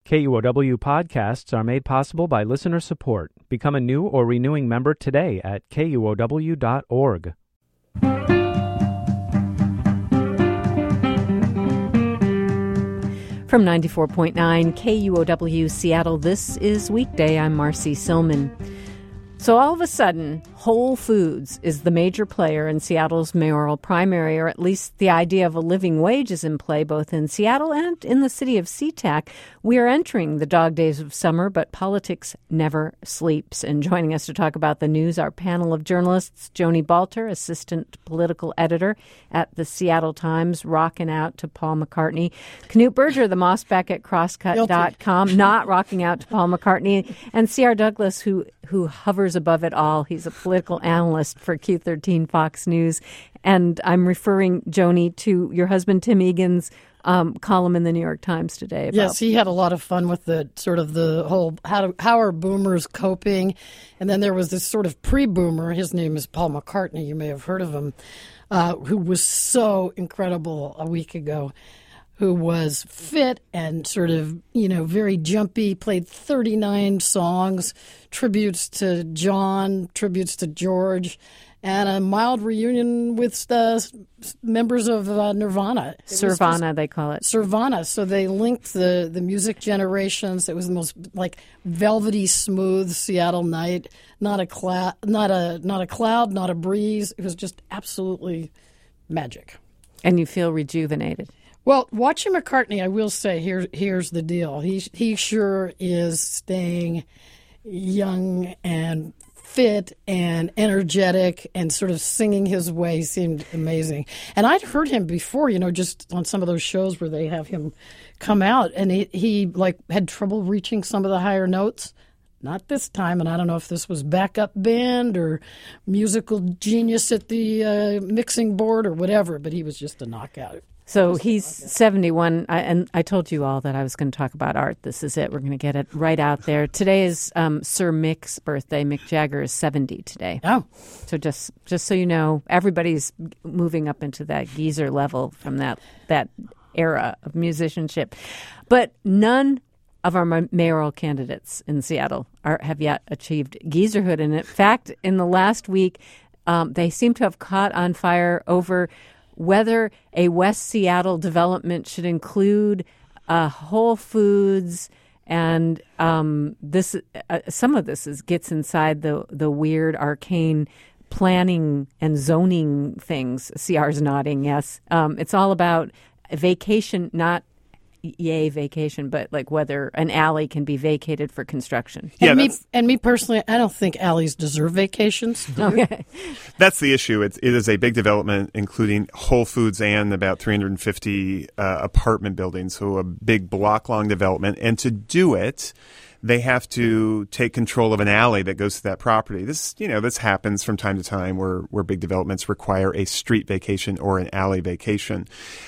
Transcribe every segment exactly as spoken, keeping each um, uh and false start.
K U O W podcasts are made possible by listener support. Become a new or renewing member today at K U O W dot org. From ninety-four point nine K U O W Seattle, this is Weekday. I'm Marcy Silman. So all of a sudden, Whole Foods is the major player in Seattle's mayoral primary, or at least the idea of a living wage is in play both in Seattle and in the city of SeaTac. We are entering the dog days of summer, but politics never sleeps. And joining us to talk about the news, our panel of journalists, Joni Balter, assistant political editor at the Seattle Times, rocking out to Paul McCartney. Knute Berger, the Mossback at crosscut dot com, not rocking out to Paul McCartney. And C R. Douglas, who, who hovers above it all. He's a political analyst for Q thirteen Fox News. And I'm referring, Joni, to your husband Tim Egan's um, column in the New York Times today. About- yes, he had a lot of fun with the sort of the whole how, do, how are boomers coping? And then there was this sort of pre-boomer. His name is Paul McCartney. You may have heard of him, uh, who was so incredible a week ago, who was fit and sort of, you know, very jumpy, played thirty-nine songs, tributes to John, tributes to George, and a mild reunion with uh, members of uh, Nirvana. Sirvana, they call it. Sirvana. So they linked the, the music generations. It was the most, like, velvety, smooth Seattle night. Not a, clou- not a, not a cloud, not a breeze. It was just absolutely magic. And you feel rejuvenated. Well, watching McCartney, I will say, here, here's the deal. He he sure is staying young and fit and energetic and sort of singing his way seemed amazing. And I'd heard him before, you know, just on some of those shows where they have him come out, and he, he like, had trouble reaching some of the higher notes. Not this time, and I don't know if this was backup band or musical genius at the uh, mixing board or whatever, but he was just a knockout. So he's seventy-one, I, and I told you all that I was going to talk about art. This is it. We're going to get it right out there. Today is um, Sir Mick's birthday. Mick Jagger is seventy today. Oh. So just just so you know, everybody's moving up into that geezer level from that, that era of musicianship. But none of our mayoral candidates in Seattle are, have yet achieved geezerhood. And in fact, in the last week, um, they seem to have caught on fire over whether a West Seattle development should include uh, Whole Foods, and um, this uh, some of this is gets inside the the weird arcane planning and zoning things. C R's nodding, yes. Um, it's all about vacation, not yay vacation, but like whether an alley can be vacated for construction. Yeah, and Yeah, me and me personally, I don't think alleys deserve vacations. Okay. That's the issue. It, it is a big development, including Whole Foods and about three hundred fifty uh, apartment buildings, so a big block-long development. And to do it, they have to take control of an alley that goes to that property. This, you know, this happens from time to time where, where big developments require a street vacation or an alley vacation.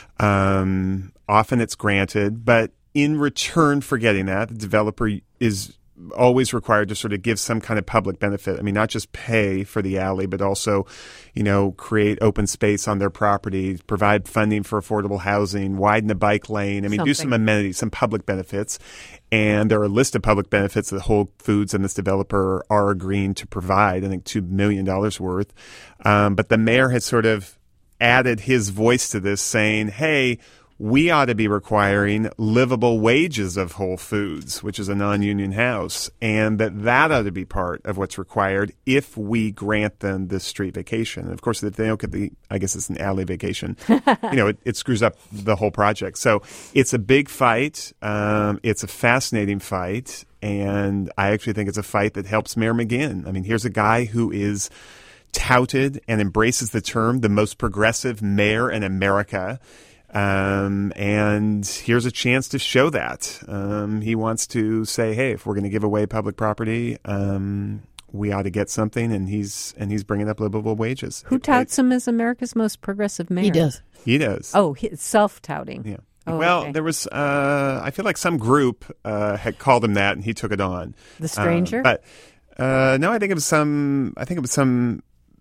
Um, often it's granted, but in return for getting that, the developer is always required to sort of give some kind of public benefit. I mean, not just pay for the alley, but also, you know, create open space on their property, provide funding for affordable housing, widen the bike lane. I mean, Something. do some amenities, some public benefits. And there are a list of public benefits that Whole Foods and this developer are agreeing to provide, I think two million dollars worth. Um, but the mayor has sort of added his voice to this, saying, hey, we ought to be requiring livable wages of Whole Foods, which is a non-union house, and that that ought to be part of what's required if we grant them this street vacation. And of course, if they don't get the, I guess it's an alley vacation, you know, it, it screws up the whole project. So it's a big fight. Um, it's a fascinating fight, and I actually think it's a fight that helps Mayor McGinn. I mean, here's a guy who is touted and embraces the term the most progressive mayor in America. Um, and here's a chance to show that. Um, he wants to say, hey, if we're going to give away public property, um, we ought to get something. And he's and he's bringing up livable wages. Who touts him as America's most progressive mayor? He does. He does. Oh, he, self-touting. Yeah. Oh, well, okay. there was, uh, I feel like some group uh, had called him that, and he took it on. The Stranger? Um, but uh, no, I think it was some, I think it was some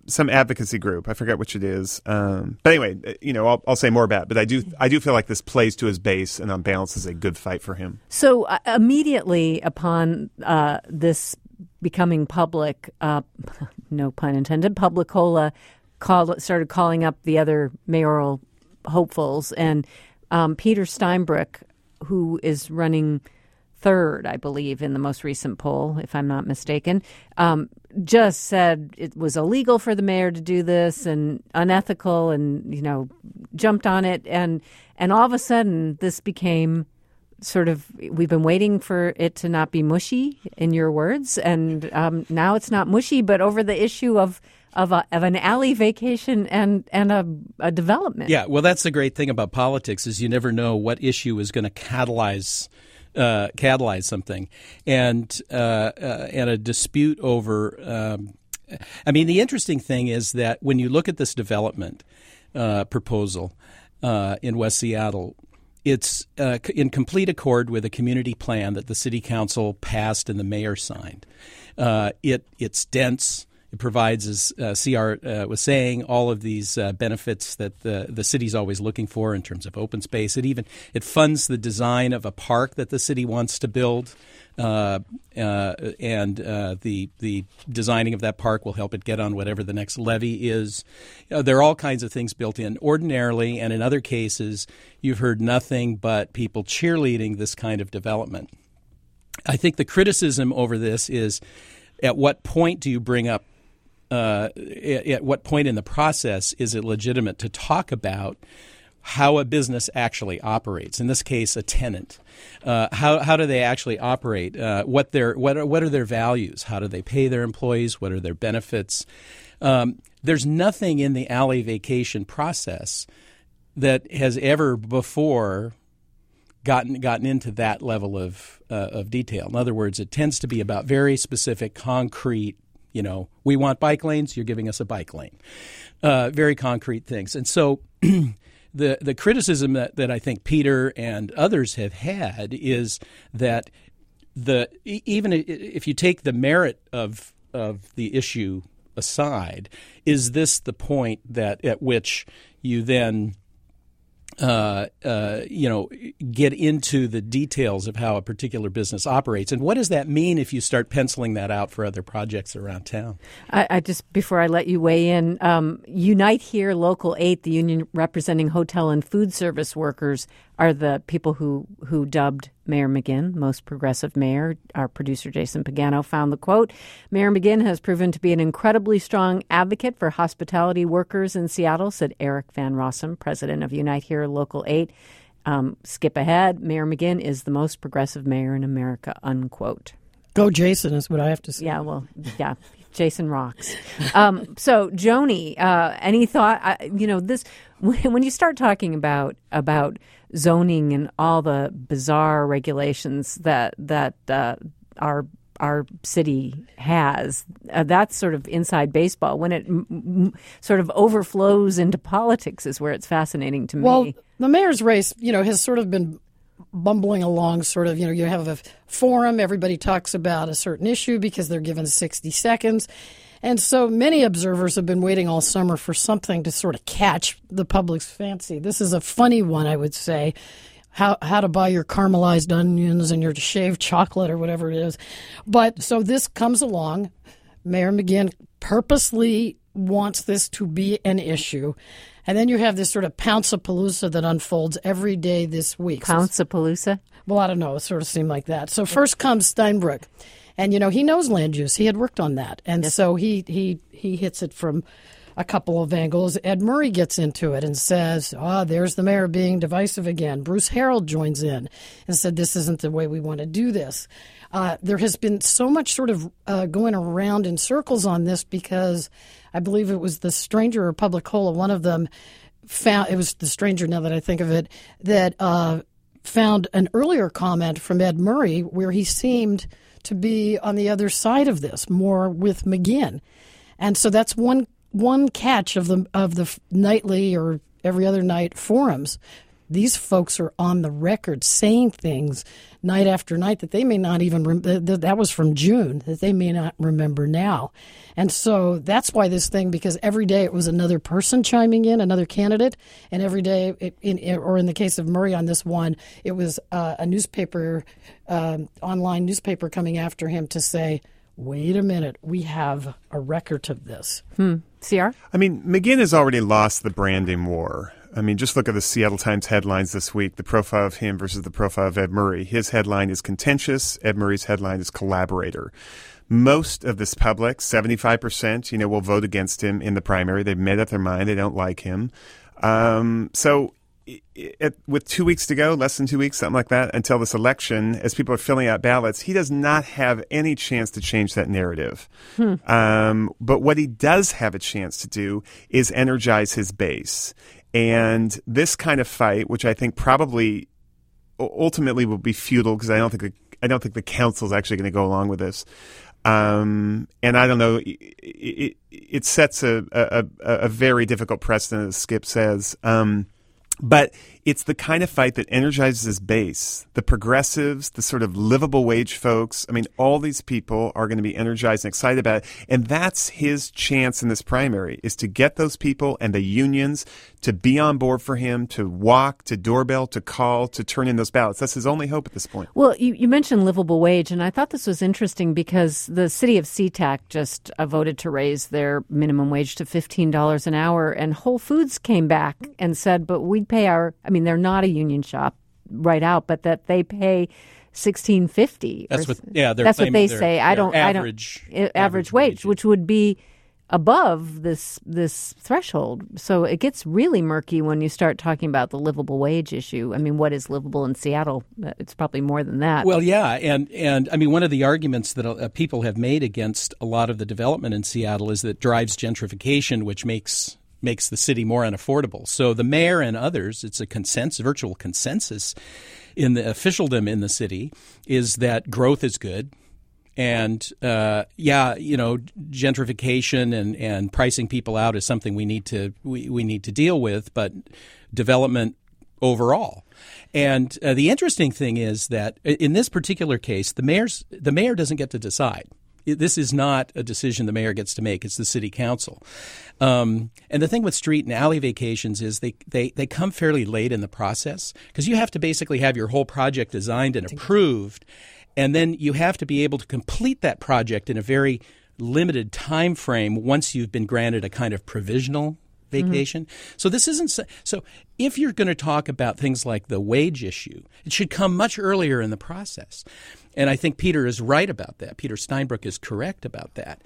some advocacy group. I forget which it is. Um, but anyway, you know, I'll, I'll say more about it. But I do I do feel like this plays to his base, and on balance is a good fight for him. So uh, immediately upon uh, this becoming public, uh, no pun intended, Publicola called started calling up the other mayoral hopefuls, and um, Peter Steinbrück, who is running third, I believe, in the most recent poll, if I'm not mistaken, um, just said it was illegal for the mayor to do this and unethical, and, you know, jumped on it. And and all of a sudden, this became sort of, we've been waiting for it to not be mushy, in your words, and um, now it's not mushy, but over the issue of of, a, of an alley vacation and, and a, a development. Yeah, well, that's the great thing about politics is you never know what issue is going to catalyze Uh, catalyze something, and uh, uh, and a dispute over. Um, I mean, the interesting thing is that when you look at this development uh, proposal uh, in West Seattle, it's uh, in complete accord with a community plan that the city council passed and the mayor signed. Uh, it it's dense. It provides, as uh, C R uh, was saying, all of these uh, benefits that the the city's always looking for in terms of open space. It even it funds the design of a park that the city wants to build, uh, uh, and uh, the the designing of that park will help it get on whatever the next levy is. Uh, there are all kinds of things built in. Ordinarily, and in other cases, you've heard nothing but people cheerleading this kind of development. I think the criticism over this is, at what point do you bring up Uh, at, at what point in the process is it legitimate to talk about how a business actually operates? In this case, a tenant. Uh, how how do they actually operate? Uh, what their what are, what are their values? How do they pay their employees? What are their benefits? Um, there's nothing in the alley vacation process that has ever before gotten gotten into that level of uh, of detail. In other words, it tends to be about very specific, concrete. You know, we want bike lanes, you're giving us a bike lane. Uh, very concrete things. And so the the criticism that, that I think Peter and others have had is that the even if you take the merit of of the issue aside, is this the point that at which you then Uh, uh, you know, get into the details of how a particular business operates. And what does that mean if you start penciling that out for other projects around town? I, I just, before I let you weigh in, um, Unite Here Local eight, the union representing hotel and food service workers, are the people who, who dubbed Mayor McGinn most progressive mayor. Our producer, Jason Pagano, found the quote, "Mayor McGinn has proven to be an incredibly strong advocate for hospitality workers in Seattle," said Eric Van Rossum, president of Unite Here Local eight. Um, skip ahead. Mayor McGinn is the most progressive mayor in America, unquote. Go Jason is what I have to say. Yeah, well, yeah. Jason rocks. Um, so, Joni, uh, any thought? Uh, you know, this when, when you start talking about about zoning and all the bizarre regulations that that uh, our our city has, uh, that's sort of inside baseball. When it m- m- sort of overflows into politics, is where it's fascinating to me. Well, the mayor's race, you know, has sort of been bumbling along, sort of, you know, you have a forum, everybody talks about a certain issue because they're given sixty seconds. And so many observers have been waiting all summer for something to sort of catch the public's fancy. This is a funny one, I would say, how how to buy your caramelized onions and your shaved chocolate or whatever it is. But so this comes along. Mayor McGinn purposely wants this to be an issue. And then you have this sort of Pounce-a-palooza that unfolds every day this week. Pounce-a-palooza? Well, I don't know. It sort of seemed like that. So first comes Steinbrück. And, you know, he knows land use. He had worked on that. And yes. so he, he, he hits it from a couple of angles. Ed Murray gets into it and says, ah, oh, there's the mayor being divisive again. Bruce Harold joins in and said, this isn't the way we want to do this. Uh, there has been so much sort of uh, going around in circles on this because I believe it was the Stranger or Publicola, one of them found, it was the Stranger now that I think of it, that uh, found an earlier comment from Ed Murray where he seemed to be on the other side of this, more with McGinn. And so that's one one catch of the of the nightly or every other night forums. these folks are on the record saying things night after night that they may not even rem- that was from June, that they may not remember now. And so that's why this thing, because every day it was another person chiming in, another candidate, and every day, it, in, or in the case of Murray on this one, it was uh, a newspaper, um, online newspaper coming after him to say, wait a minute, we have a record of this. Hmm. C R? I mean, McGinn has already lost the branding war. I mean, just look at the Seattle Times headlines this week, the profile of him versus the profile of Ed Murray. His headline is contentious. Ed Murray's headline is collaborator. Most of this public, seventy-five percent, you know, will vote against him in the primary. They've made up their mind. They don't like him. Um, so it, with two weeks to go, less than two weeks, something like that, until this election, as people are filling out ballots, he does not have any chance to change that narrative. Hmm. Um, but what he does have a chance to do is energize his base. And this kind of fight, which I think probably ultimately will be futile, because I don't think the, I don't think the council is actually going to go along with this. Um, and I don't know, it, it, it sets a, a, a very difficult precedent, as Skip says. Um, but it's the kind of fight that energizes his base. The progressives, the sort of livable wage folks, I mean, all these people are going to be energized and excited about it. And that's his chance in this primary, is to get those people and the unions to be on board for him, to walk, to doorbell, to call, to turn in those ballots. That's his only hope at this point. Well, you, you mentioned livable wage, and I thought this was interesting because the city of SeaTac just uh, voted to raise their minimum wage to fifteen dollars an hour, and Whole Foods came back and said, but we'd pay our, I mean, they're not a union shop right out, but that they pay sixteen fifty. That's what, yeah, that's what they their, say. I don't, average, I don't, average, average wage, wage, which would be above this this threshold. So it gets really murky when you start talking about the livable wage issue. I mean, what is livable in Seattle? It's probably more than that. Well, yeah, and and I mean, one of the arguments that uh, people have made against a lot of the development in Seattle is that it drives gentrification, which makes makes the city more unaffordable. So the mayor and others, it's a consensus, virtual consensus in the officialdom in the city, is that growth is good. And, uh, yeah, you know, gentrification and, and pricing people out is something we need to we, we need to deal with, but development overall. And uh, the interesting thing is that in this particular case, the mayor's the mayor doesn't get to decide. This is not a decision the mayor gets to make. It's the city council. Um, and the thing with street and alley vacations is they, they, they come fairly late in the process, because you have to basically have your whole project designed and approved. And then you have to be able to complete that project in a very limited time frame once you've been granted a kind of provisional vacation. Mm-hmm. So this isn't so, so if you're going to talk about things like the wage issue, it should come much earlier in the process. And I think Peter is right about that. Peter Steinbrück is correct about that.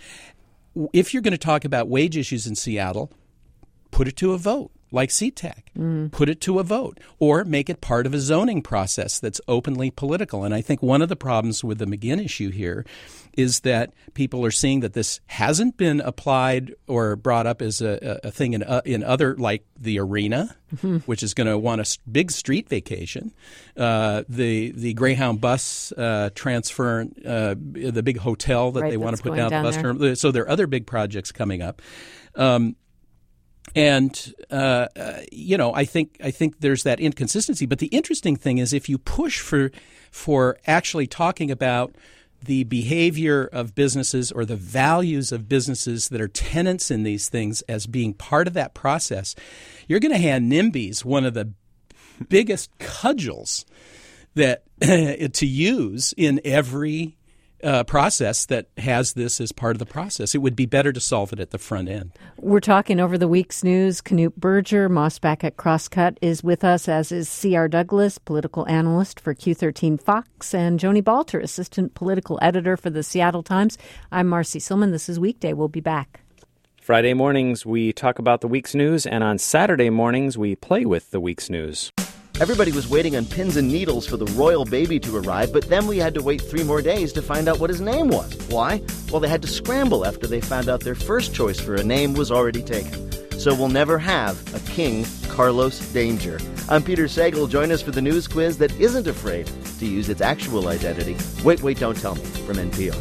If you're going to talk about wage issues in Seattle, put it to a vote. Like SeaTac, mm. put it to a vote, or make it part of a zoning process that's openly political. And I think one of the problems with the McGinn issue here is that people are seeing that this hasn't been applied or brought up as a, a thing in uh, in other, like the arena, mm-hmm. which is going to want a big street vacation, uh, the the Greyhound bus uh, transfer, uh, the big hotel that right, they want to put down, down the bus there. terminal. So there are other big projects coming up. Um, And, uh, uh, you know, I think I think there's that inconsistency. But the interesting thing is, if you push for for actually talking about the behavior of businesses or the values of businesses that are tenants in these things as being part of that process, you're going to hand NIMBYs one of the biggest cudgels that to use in every Uh, process that has this as part of the process. It would be better to solve it at the front end. We're talking over the week's news. Knut Berger, Mossback at Crosscut, is with us, as is C R. Douglas, political analyst for Q thirteen Fox, and Joni Balter, assistant political editor for the Seattle Times. I'm Marcy Silman. This is Weekday. We'll be back. Friday mornings, we talk about the week's news, and on Saturday mornings, we play with the week's news. Everybody was waiting on pins and needles for the royal baby to arrive, but then we had to wait three more days to find out what his name was. Why? Well, they had to scramble after they found out their first choice for a name was already taken. So we'll never have a King Carlos Danger. I'm Peter Sagal. Join us for the news quiz that isn't afraid to use its actual identity. Wait, wait, don't tell me, from N P R.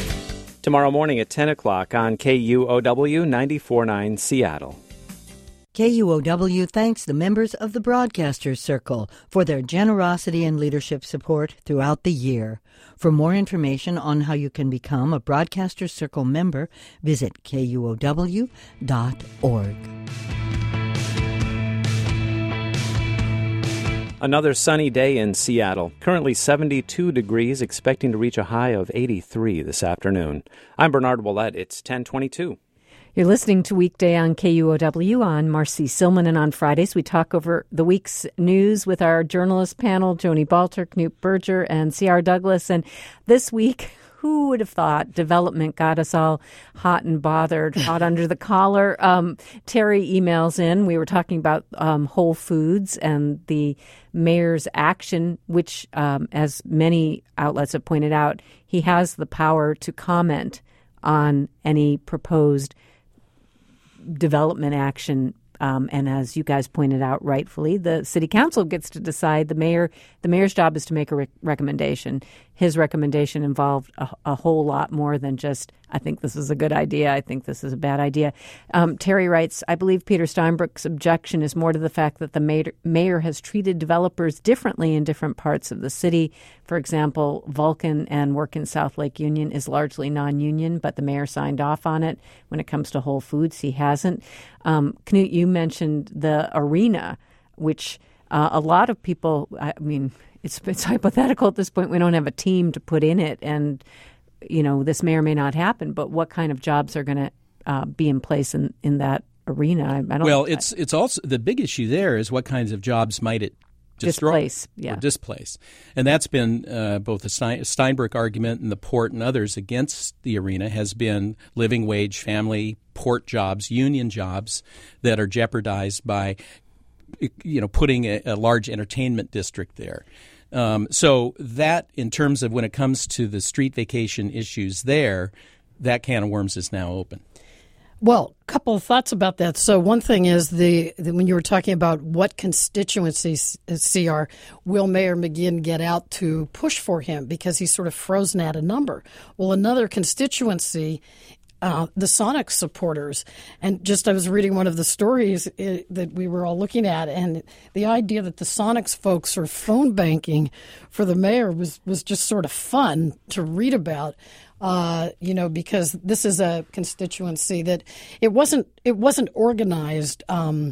Tomorrow morning at ten o'clock on K U O W ninety-four point nine Seattle. K U O W thanks the members of the Broadcasters Circle for their generosity and leadership support throughout the year. For more information on how you can become a Broadcasters Circle member, visit K U O W dot org. Another sunny day in Seattle. Currently seventy-two degrees, expecting to reach a high of eighty-three this afternoon. I'm Bernard Ouellette. It's ten twenty-two. You're listening to Weekday on K U O W. On Marcy Silman, and on Fridays we talk over the week's news with our journalist panel, Joni Balter, Knute Berger, and C R Douglas. And this week, who would have thought development got us all hot and bothered, hot under the collar? Um, Terry emails in. We were talking about um, Whole Foods and the mayor's action, which, um, as many outlets have pointed out, he has the power to comment on any proposed development action. Um, and as you guys pointed out rightfully, the city council gets to decide. The mayor, the mayor's job is to make a re- recommendation. His recommendation involved a, a whole lot more than just, I think this is a good idea, I think this is a bad idea. Um, Terry writes, I believe Peter Steinbrook's objection is more to the fact that the mayor, mayor has treated developers differently in different parts of the city. For example, Vulcan and work in South Lake Union is largely non-union, but the mayor signed off on it. When it comes to Whole Foods, he hasn't. Um, Knute, you mentioned the arena, which uh, a lot of people, I mean, it's, it's hypothetical at this point. We don't have a team to put in it, and, you know, this may or may not happen, but what kind of jobs are going to uh, be in place in, in that arena? I, I don't Well, it's it's also, the big issue there is what kinds of jobs might it destroy displace, yeah. or displace. And that's been uh, both the Stein, Steinbrook argument and the port and others against the arena has been living wage, family, port jobs, union jobs that are jeopardized by, you know, putting a, a large entertainment district there. Um, so that, in terms of when it comes to the street vacation issues there, that can of worms is now open. Well, a couple of thoughts about that. So one thing is the, the when you were talking about what constituencies C R will Mayor McGinn get out to push for him, because he's sort of frozen at a number. Well, another constituency, uh, the Sonic supporters, and just I was reading one of the stories uh, that we were all looking at, and the idea that the Sonics folks are phone banking for the mayor was, was just sort of fun to read about. Uh, you know, because this is a constituency that it wasn't it wasn't organized. Um,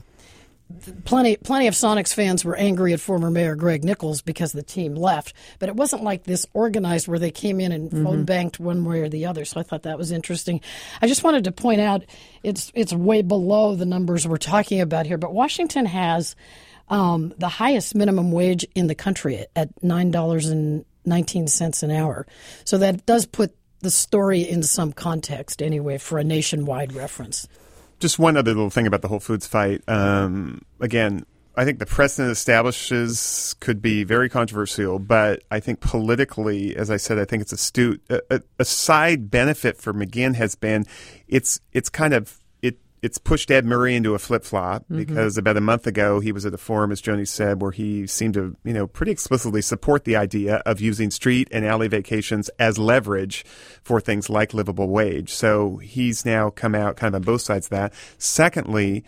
plenty plenty of Sonics fans were angry at former Mayor Greg Nichols because the team left, but it wasn't like this organized where they came in and mm-hmm. phone banked one way or the other. So I thought that was interesting. I just wanted to point out it's it's way below the numbers we're talking about here, but Washington has um, the highest minimum wage in the country at nine dollars and nineteen cents an hour. So that does put the story in some context anyway for a nationwide reference. Just one other little thing about the Whole Foods fight. Um, again, I think the precedent establishes could be very controversial, but I think politically, as I said, I think it's astute. A, a side benefit for McGinn has been it's it's kind of it it's pushed Ed Murray into a flip-flop mm-hmm. because about a month ago he was at a forum, as Joni said, where he seemed to, you know, pretty explicitly support the idea of using street and alley vacations as leverage for things like livable wage. So he's now come out kind of on both sides of that. Secondly,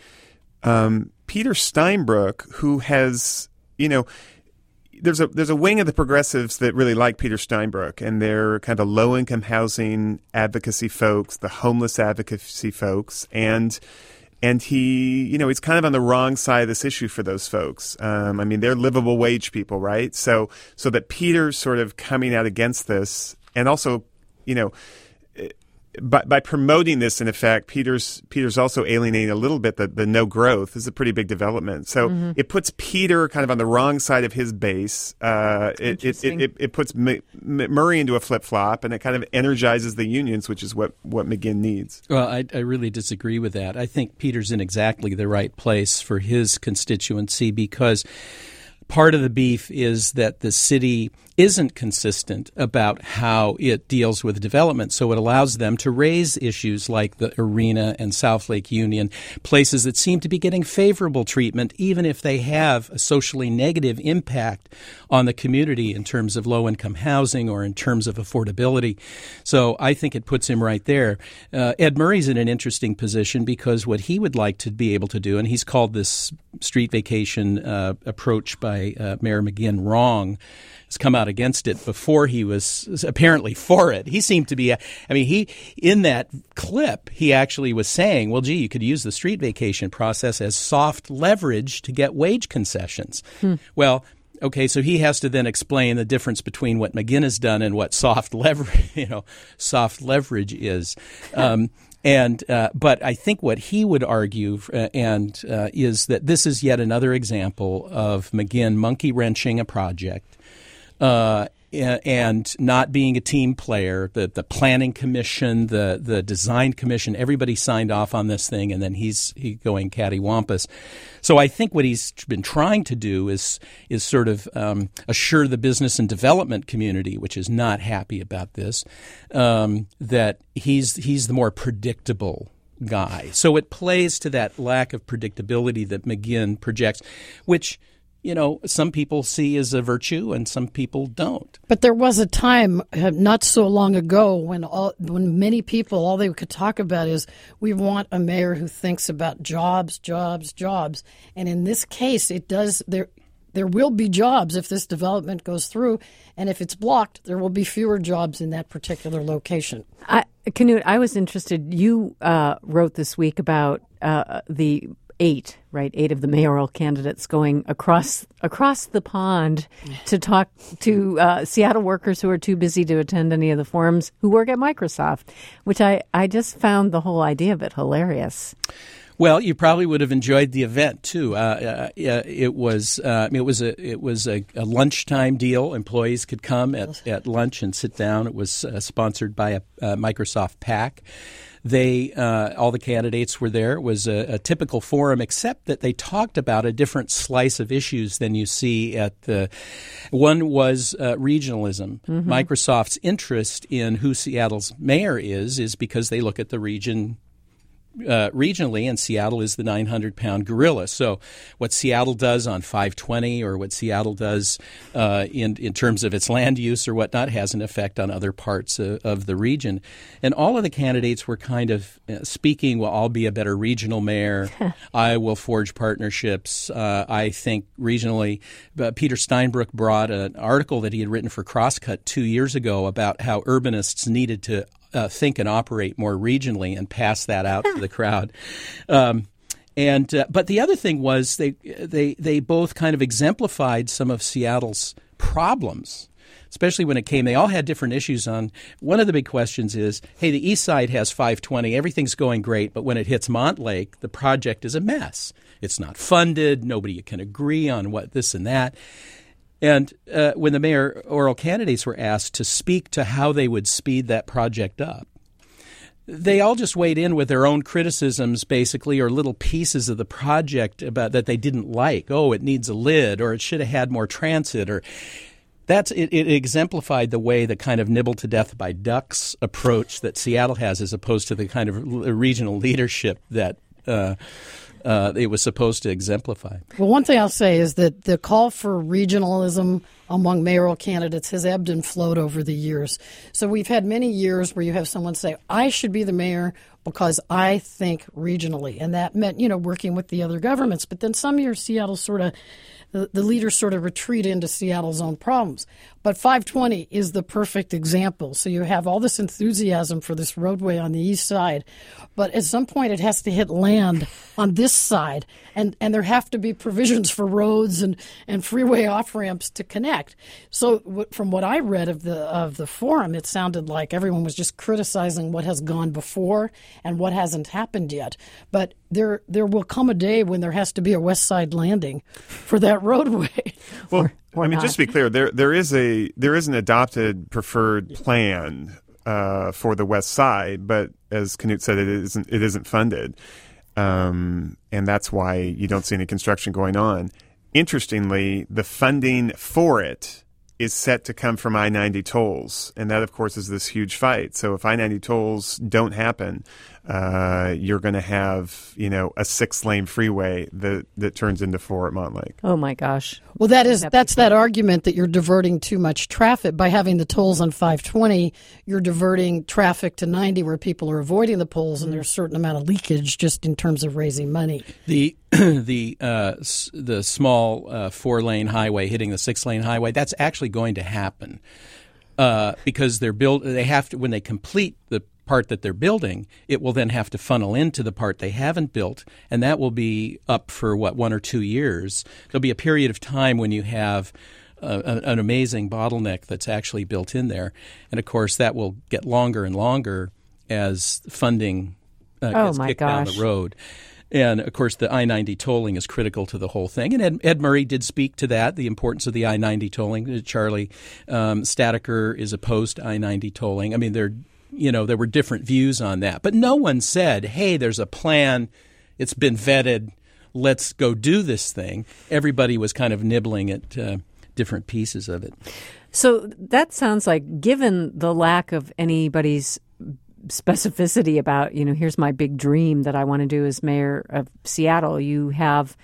um, Peter Steinbrook, who has, you know, There's a there's a wing of the progressives that really like Peter Steinbrook, and they're kind of low-income housing advocacy folks, the homeless advocacy folks, and and he, you know, he's kind of on the wrong side of this issue for those folks. Um, I mean, they're livable wage people, right? So so that Peter's sort of coming out against this, and also, you know, By, by promoting this, in effect, Peter's Peter's also alienating a little bit the, the no growth. This is a pretty big development. So mm-hmm. it puts Peter kind of on the wrong side of his base. Uh, it, it, it, it puts M- M- Murray into a flip-flop, and it kind of energizes the unions, which is what, what McGinn needs. Well, I, I really disagree with that. I think Peter's in exactly the right place for his constituency, because part of the beef is that the city isn't consistent about how it deals with development. So it allows them to raise issues like the Arena and South Lake Union, places that seem to be getting favorable treatment, even if they have a socially negative impact on the community in terms of low-income housing or in terms of affordability. So I think it puts him right there. Uh, Ed Murray's in an interesting position because what he would like to be able to do, and he's called this street vacation uh, approach by uh, Mayor McGinn wrong, has come out against it before he was apparently for it. He seemed to be, I mean, he, in that clip, he actually was saying, well, gee, you could use the street vacation process as soft leverage to get wage concessions. Hmm. Well, okay, so he has to then explain the difference between what McGinn has done and what soft leverage, you know, soft leverage is. Um, and uh, but I think what he would argue uh, and uh, is that this is yet another example of McGinn monkey wrenching a project. Uh, and not being a team player, the the planning commission, the the design commission, everybody signed off on this thing, and then he's he going cattywampus. So I think what he's been trying to do is is sort of um, assure the business and development community, which is not happy about this, um, that he's he's the more predictable guy. So it plays to that lack of predictability that McGinn projects, which, you know, some people see as a virtue and some people don't. But there was a time uh, not so long ago when all, when many people, all they could talk about is we want a mayor who thinks about jobs, jobs, jobs. And in this case, it does there there will be jobs if this development goes through. And if it's blocked, there will be fewer jobs in that particular location. I, Knut, I was interested. You uh, wrote this week about uh, the Eight, right? Eight of the mayoral candidates going across across the pond to talk to uh, Seattle workers who are too busy to attend any of the forums who work at Microsoft, which I, I just found the whole idea of it hilarious. Well, you probably would have enjoyed the event too. Uh, uh, it was uh, it was a it was a, a lunchtime deal. Employees could come at, at lunch and sit down. It was uh, sponsored by a, a Microsoft PAC. They, uh, all the candidates were there. It was a, a typical forum, except that they talked about a different slice of issues than you see at the. One was uh, regionalism. Mm-hmm. Microsoft's interest in who Seattle's mayor is is because they look at the region. Uh, regionally, and Seattle is the nine hundred pound gorilla. So what Seattle does on five twenty or what Seattle does uh, in in terms of its land use or whatnot has an effect on other parts of, of the region. And all of the candidates were kind of uh, speaking, well, I'll be a better regional mayor. I will forge partnerships. Uh, I think regionally, uh, Peter Steinbrück brought an article that he had written for Crosscut two years ago about how urbanists needed to Uh, think and operate more regionally and pass that out to the crowd. Um, and uh, but the other thing was they they they both kind of exemplified some of Seattle's problems, especially when it came. They all had different issues on. One of the big questions is, hey, the east side has five twenty. Everything's going great. But when it hits Montlake, the project is a mess. It's not funded. Nobody can agree on what this and that. And uh, when the mayoral candidates were asked to speak to how they would speed that project up, they all just weighed in with their own criticisms, basically, or little pieces of the project about that they didn't like. Oh, it needs a lid, or it should have had more transit, or that's it, it exemplified the way the kind of nibble to death by ducks approach that Seattle has, as opposed to the kind of regional leadership that uh, Uh, it was supposed to exemplify. Well, one thing I'll say is that the call for regionalism among mayoral candidates has ebbed and flowed over the years. So we've had many years where you have someone say, I should be the mayor because I think regionally. And that meant, you know, working with the other governments. But then some years Seattle sort of, the, the leaders sort of retreat into Seattle's own problems. But five twenty is the perfect example. So you have all this enthusiasm for this roadway on the east side, but at some point it has to hit land on this side, and, and there have to be provisions for roads and, and freeway off-ramps to connect. So w- from what I read of the of the forum, it sounded like everyone was just criticizing what has gone before and what hasn't happened yet. But there there will come a day when there has to be a west side landing for that roadway. Well, or, or I mean, not. just to be clear, there there is a there is an adopted preferred plan uh, for the west side, but as Knut said, it isn't it isn't funded, um, and that's why you don't see any construction going on. Interestingly, the funding for it is set to come from I ninety tolls. And that, of course, is this huge fight. So if I ninety tolls don't happen, uh, you're going to have, you know, a six-lane freeway that, that turns into four at Montlake. Oh, my gosh. Well, that is that's that argument that you're diverting too much traffic. By having the tolls on five twenty, you're diverting traffic to ninety where people are avoiding the polls, and there's a certain amount of leakage just in terms of raising money. The the uh, s- the small uh, four-lane highway hitting the six-lane highway, that's actually going to happen uh, because they're build they have to when they complete the part that they're building, it will then have to funnel into the part they haven't built, and that will be up for, what, one or two years. There'll be a period of time when you have uh, an amazing bottleneck that's actually built in there. And, of course, that will get longer and longer as funding uh, Oh, gets my kicked down gosh. the road. And, of course, the I ninety tolling is critical to the whole thing. And Ed, Ed Murray did speak to that, the importance of the I ninety tolling. Charlie um, Stataker is opposed to I ninety tolling. I mean, they're You know, there were different views on that. But no one said, hey, there's a plan. It's been vetted. Let's go do this thing. Everybody was kind of nibbling at uh, different pieces of it. So that sounds like, given the lack of anybody's specificity about, you know, here's my big dream that I want to do as mayor of Seattle, you have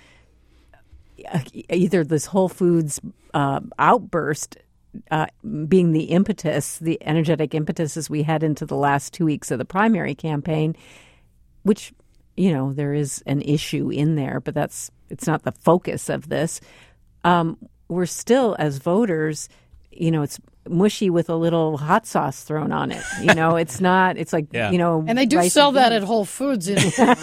either this Whole Foods uh, outburst Uh, being the impetus, the energetic impetus as we head into the last two weeks of the primary campaign, which, you know, there is an issue in there, but that's it's not the focus of this. Um, we're still, as voters, you know, it's mushy with a little hot sauce thrown on it. You know, it's not, it's like, Yeah. you know. And they do rice sell and that beans. at Whole Foods. You know.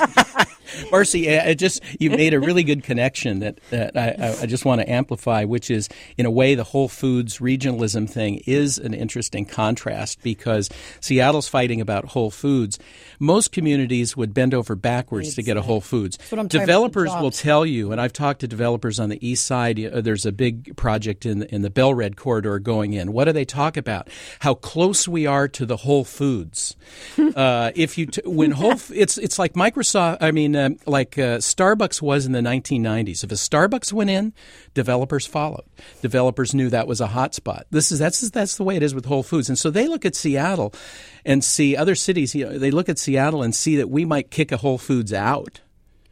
Marcy, it just you made a really good connection that, that I, I just want to amplify, which is, in a way, the Whole Foods regionalism thing is an interesting contrast because Seattle's fighting about Whole Foods. Most communities would bend over backwards to get a Whole Foods. what I'm talking about, Developers jobs. will tell you, and I've talked to developers on the east side. uh, There's a big project in in the Bell-Red corridor going in. What do they talk about? How close we are to the Whole Foods. uh, if you t- when Whole, F- it's it's like Microsoft. I mean. Um, like uh, Starbucks was in the nineteen nineties. If a Starbucks went in, developers followed. Developers knew that was a hot spot. This is that's that's the way it is with Whole Foods. And so they look at Seattle and see other cities. You know, they look at Seattle and see that we might kick a Whole Foods out.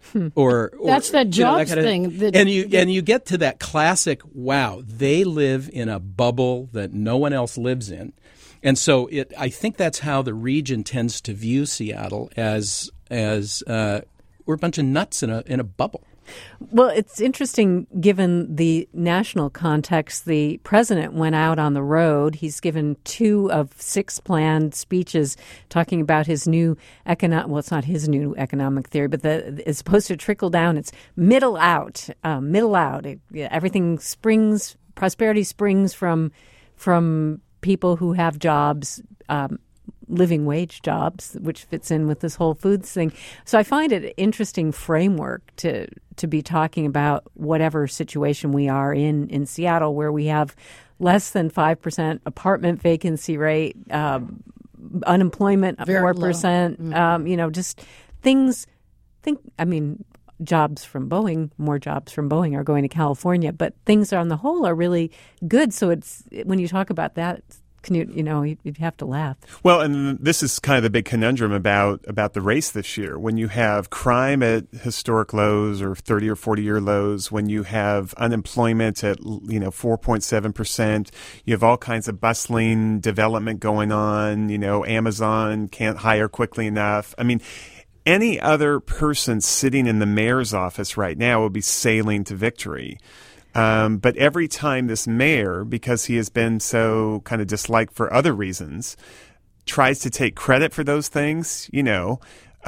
Or, or That's that you know, jobs kind of- thing that- and you and you get to that classic. Wow, they live in a bubble that no one else lives in. And so it, I think that's how the region tends to view Seattle as as uh, we're a bunch of nuts in a in a bubble. Well, it's interesting given the national context. The president went out on the road. He's given two of six planned speeches talking about his new economic, well, it's not his new economic theory, but the, it's supposed to trickle down. It's middle out, uh, middle out. It, yeah, everything springs, prosperity springs from from people who have jobs, um, living wage jobs, which fits in with this Whole Foods thing. So I find it an interesting framework to to be talking about whatever situation we are in in Seattle, where we have less than five percent apartment vacancy rate, um, unemployment Very four low. percent, Mm-hmm. um, you know, just things. Think, I mean, jobs from Boeing, more jobs from Boeing are going to California, but things on the whole are really good. So it's when you talk about that, can you, you know, you'd have to laugh. Well, and this is kind of the big conundrum about, about the race this year. When you have crime at historic lows or thirty or forty year lows, when you have unemployment at, you know, four point seven percent, you have all kinds of bustling development going on, you know, Amazon can't hire quickly enough. I mean, any other person sitting in the mayor's office right now would be sailing to victory. Um, but every time this mayor, because he has been so kind of disliked for other reasons, tries to take credit for those things, you know,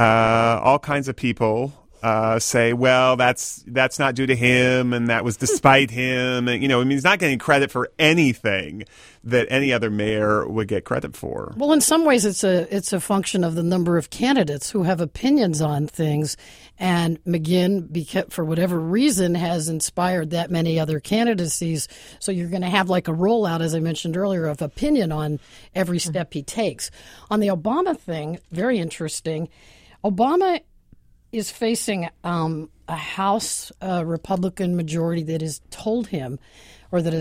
uh, all kinds of people uh, say, well, that's that's not due to him and that was despite him. And, you know, I mean, he's not getting credit for anything that any other mayor would get credit for. Well, in some ways, it's a it's a function of the number of candidates who have opinions on things. And McGinn, beca- for whatever reason, has inspired that many other candidacies. So you're going to have like a rollout, as I mentioned earlier, of opinion on every step he takes. On the Obama thing, very interesting. Obama is facing um, a House uh, Republican majority that has told him, or that has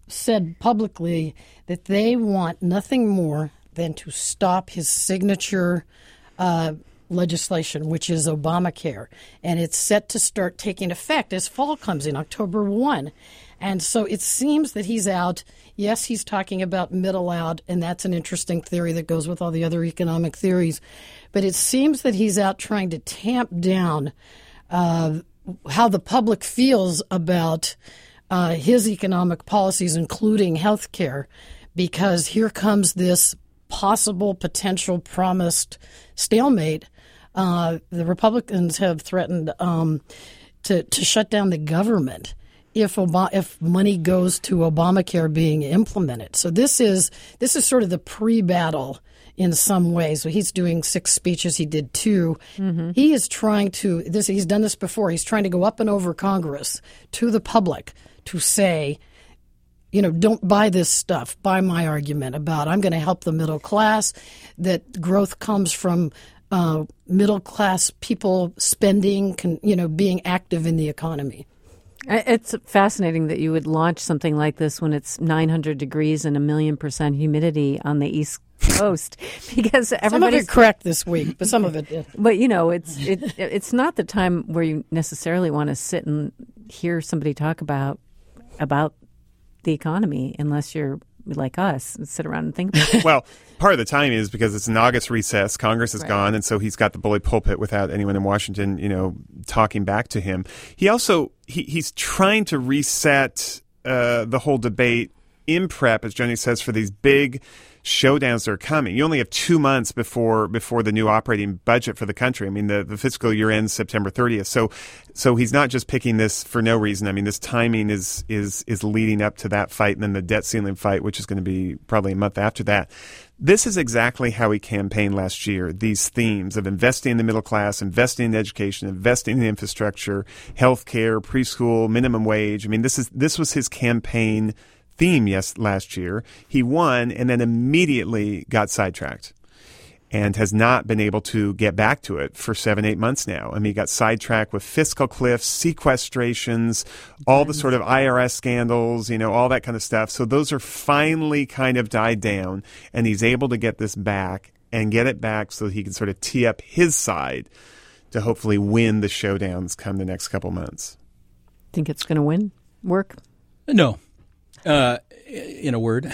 said publicly that they want nothing more than to stop his signature uh, legislation, which is Obamacare. And it's set to start taking effect as fall comes in, October first. And so it seems that he's out. Yes, he's talking about middle out, and that's an interesting theory that goes with all the other economic theories. But it seems that he's out trying to tamp down uh, how the public feels about uh, his economic policies, including health care, because here comes this possible, potential, promised stalemate. Uh, the Republicans have threatened um, to, to shut down the government if Obama, if money goes to Obamacare being implemented. So this is this is sort of the pre-battle in some ways. So he's doing six speeches. He did two. Mm-hmm. He is trying to this. He's done this before. He's trying to go up and over Congress to the public to say, you know, don't buy this stuff. Buy my argument about I'm going to help the middle class. That growth comes from uh, middle class people spending, can, you know, being active in the economy. It's fascinating that you would launch something like this when it's nine hundred degrees and a million percent humidity on the East Coast, because everybody's some of it correct this week, but some of it did. But you know, it's it, it's not the time where you necessarily want to sit and hear somebody talk about about the economy, unless you're like us and sit around and think about it. Well, part of the time is because it's an August recess. Congress is right. gone, and so he's got the bully pulpit without anyone in Washington, you know, talking back to him. He also he, he's trying to reset uh, the whole debate in prep, as Jenny says, for these big showdowns that are coming. You only have two months before before the new operating budget for the country. I mean, the, the fiscal year ends September thirtieth. So so he's not just picking this for no reason. I mean, this timing is is is leading up to that fight and then the debt ceiling fight, which is going to be probably a month after that. This is exactly how he campaigned last year, these themes of investing in the middle class, investing in education, investing in infrastructure, health care, preschool, minimum wage. I mean, this is this was his campaign theme yes last year. He won and then immediately got sidetracked and has not been able to get back to it for seven, eight months now. I mean, he got sidetracked with fiscal cliffs, sequestrations, all the sort of I R S scandals, you know, all that kind of stuff. So those are finally kind of died down, and he's able to get this back and get it back so he can sort of tee up his side to hopefully win the showdowns come the next couple months. Think it's going to win? Work? No. Uh, in a word,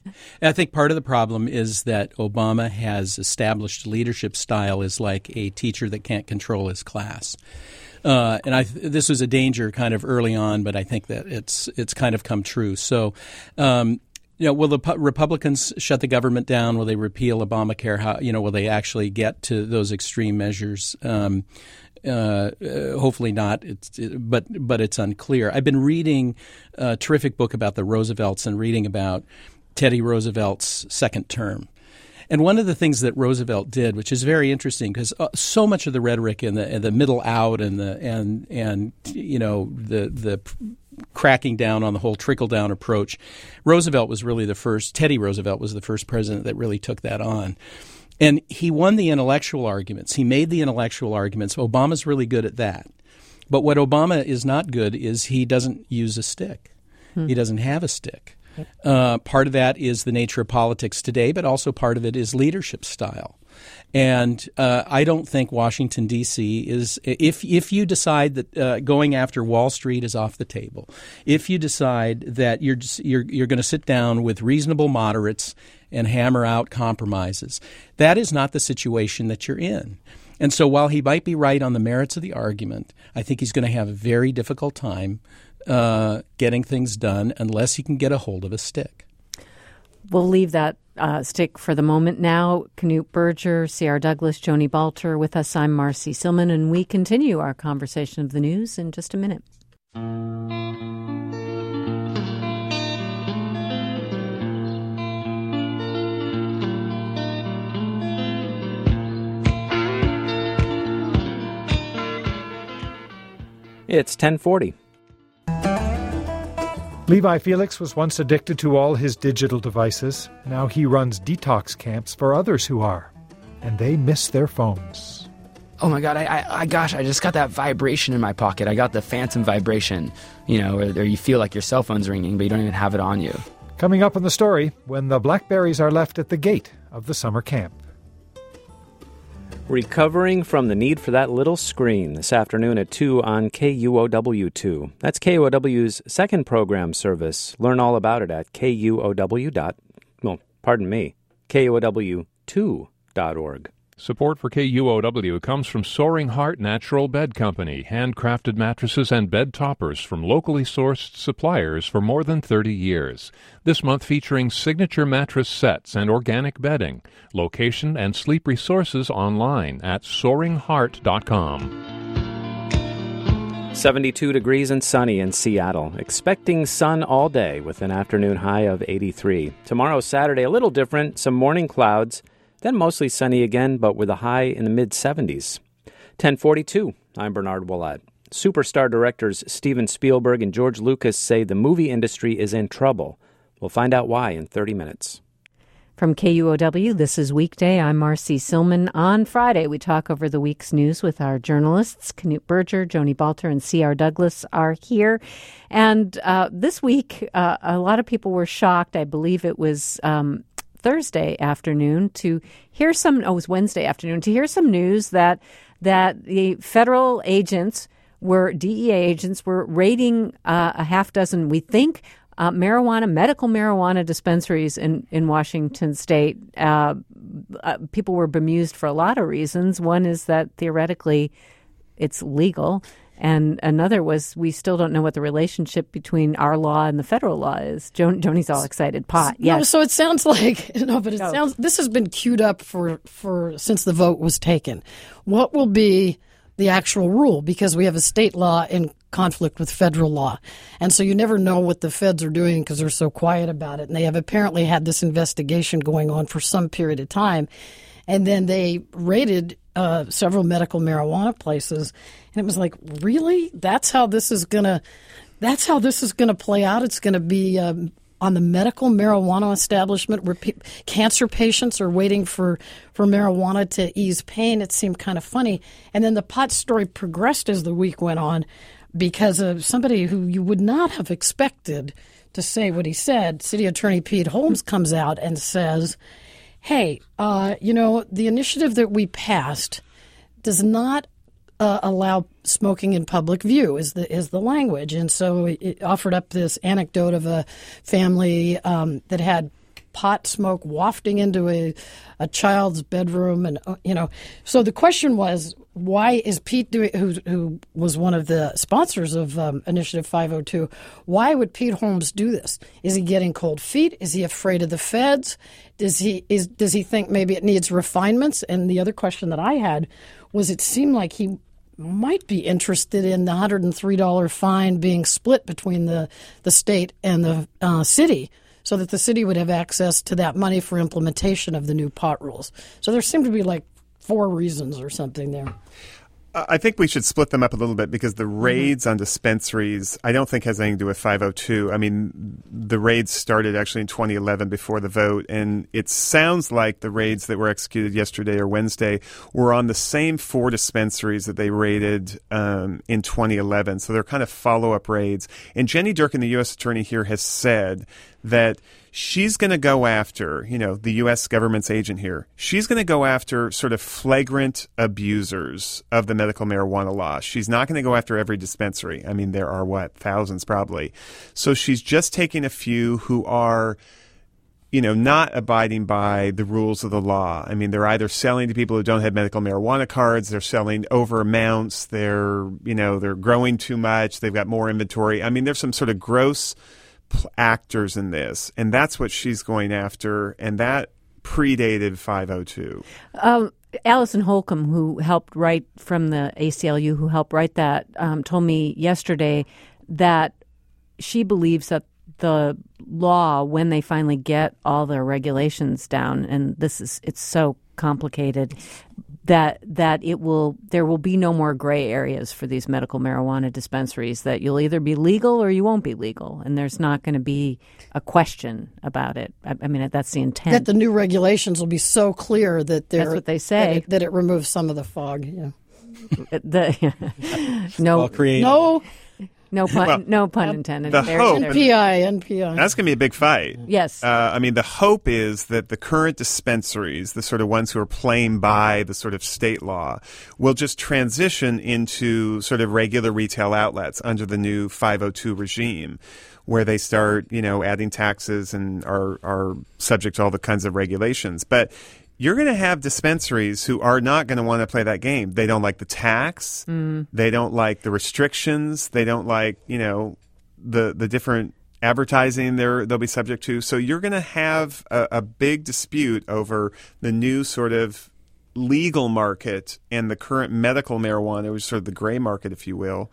I think part of the problem is that Obama has established leadership style as like a teacher that can't control his class. Uh, and I, this was a danger kind of early on, but I think that it's it's kind of come true. So, um, you know, will the pu- Republicans shut the government down? Will they repeal Obamacare? How, you know, will they actually get to those extreme measures? Um, Uh, uh, hopefully not. It's, it, but but it's unclear. I've been reading a terrific book about the Roosevelts and reading about Teddy Roosevelt's second term. And one of the things that Roosevelt did, which is very interesting, because uh, so much of the rhetoric and the and the middle out and the and and you know the the cracking down on the whole trickle down approach, Roosevelt was really the first. Teddy Roosevelt was the first president that really took that on. And he won the intellectual arguments. He made the intellectual arguments. Obama's really good at that. But what Obama is not good is he doesn't use a stick. Hmm. He doesn't have a stick. Uh, part of that is the nature of politics today, but also part of it is leadership style. And uh, I don't think Washington, D C is – if if you decide that uh, going after Wall Street is off the table, if you decide that you're just, you're, you're going to sit down with reasonable moderates and hammer out compromises, that is not the situation that you're in. And so while he might be right on the merits of the argument, I think he's going to have a very difficult time uh, getting things done unless he can get a hold of a stick. We'll leave that uh, stick for the moment now. Knute Berger, C R. Douglas, Joni Balter with us. I'm Marcy Silman, and we continue our conversation of the news in just a minute. It's ten forty. Levi Felix was once addicted to all his digital devices. Now he runs detox camps for others who are, and they miss their phones. oh my God, I, I, I gosh, I just got that vibration in my pocket. I got the phantom vibration, you know, or, or you feel like your cell phone's ringing, but you don't even have it on you. Coming up in the story, when the blackberries are left at the gate of the summer camp. Recovering from the need for that little screen this afternoon at two on K U O W two. That's K U O W's second program service. Learn all about it at K U O W dot, well, pardon me, K U O W two dot org. Support for K U O W comes from Soaring Heart Natural Bed Company, handcrafted mattresses and bed toppers from locally sourced suppliers for more than thirty years. This month featuring signature mattress sets and organic bedding. Location and sleep resources online at soaring heart dot com. seventy-two degrees and sunny in Seattle. Expecting sun all day with an afternoon high of eighty-three. Tomorrow, Saturday, a little different. Some morning clouds. Then mostly sunny again, but with a high in the mid-seventies. ten forty-two, I'm Bernard Ouellette. Superstar directors Steven Spielberg and George Lucas say the movie industry is in trouble. We'll find out why in thirty minutes. From K U O W, this is Weekday. I'm Marcy Silman. On Friday, we talk over the week's news with our journalists. Knute Berger, Joni Balter, and C R. Douglas are here. And uh, this week, uh, a lot of people were shocked. I believe it was Um, Thursday afternoon to hear some, oh, it was Wednesday afternoon, to hear some news that that the federal agents were, D E A agents, were raiding uh, a half dozen, we think, uh, marijuana, medical marijuana dispensaries in, in Washington state. Uh, uh, people were bemused for a lot of reasons. One is that theoretically it's legal. And another was we still don't know what the relationship between our law and the federal law is. Jo- Joni's all excited. Pot, yes. No, so it sounds like no, but it Go. sounds this has been queued up for for since the vote was taken. What will be the actual rule? Because we have a state law in conflict with federal law, and so you never know what the feds are doing because they're so quiet about it. And they have apparently had this investigation going on for some period of time, and then they raided uh, several medical marijuana places. And it was like, really? That's how this is gonna. That's how this is gonna play out. It's gonna be um, on the medical marijuana establishment where pe- cancer patients are waiting for for marijuana to ease pain. It seemed kind of funny. And then the pot story progressed as the week went on, because of somebody who you would not have expected to say what he said. City Attorney Pete Holmes comes out and says, "Hey, uh, you know, the initiative that we passed does not." Uh, allow smoking in public view is the is the language." And so it offered up this anecdote of a family um, that had pot smoke wafting into a, a child's bedroom. And, uh, you know, so the question was, why is Pete doing, who, who was one of the sponsors of um, Initiative five oh two, why would Pete Holmes do this? Is he getting cold feet? Is he afraid of the feds? Does he is does he think maybe it needs refinements? And the other question that I had was, it seemed like he might be interested in the one hundred three dollars fine being split between the, the state and the uh, city, so that the city would have access to that money for implementation of the new pot rules. So there seemed to be like four reasons or something there. I think we should split them up a little bit, because the raids mm-hmm. on dispensaries, I don't think has anything to do with five oh two. I mean, the raids started actually in twenty eleven before the vote, and it sounds like the raids that were executed yesterday or Wednesday were on the same four dispensaries that they raided um, in twenty eleven. So they're kind of follow-up raids. And Jenny Durkin, the U S attorney here, has said that she's going to go after, you know, the U S government's agent here. She's going to go after sort of flagrant abusers of the medical marijuana law. She's not going to go after every dispensary. I mean, there are, what, thousands probably. So she's just taking a few who are, you know, not abiding by the rules of the law. I mean, they're either selling to people who don't have medical marijuana cards, they're selling over amounts, they're, you know, they're growing too much, they've got more inventory. I mean, there's some sort of gross actors in this, and that's what she's going after, and that predated five oh two. Um, Allison Holcomb, who helped write from the A C L U, who helped write that, um, told me yesterday that she believes that the law, when they finally get all the regulations down, and this is it's so complicated, that that it will there will be no more gray areas for these medical marijuana dispensaries, that you'll either be legal or you won't be legal, and there's not going to be a question about it. I, I mean, that's the intent. That the new regulations will be so clear that they're, that's what they say. That it, that it removes some of the fog. Yeah. the no Well created. No, no pun Well, no pun intended. the There- hope- there- N P I, N P I. That's going to be a big fight. Yes. Uh, I mean, the hope is that the current dispensaries, the sort of ones who are playing by the sort of state law, will just transition into sort of regular retail outlets under the new five oh two regime, where they start, you know, adding taxes and are are subject to all the kinds of regulations. But you're going to have dispensaries who are not going to want to play that game. They don't like the tax. Mm. They don't like the restrictions. They don't like, you know, the the different advertising they're, they'll be subject to. So you're going to have a, a big dispute over the new sort of legal market and the current medical marijuana, which is sort of the gray market, if you will.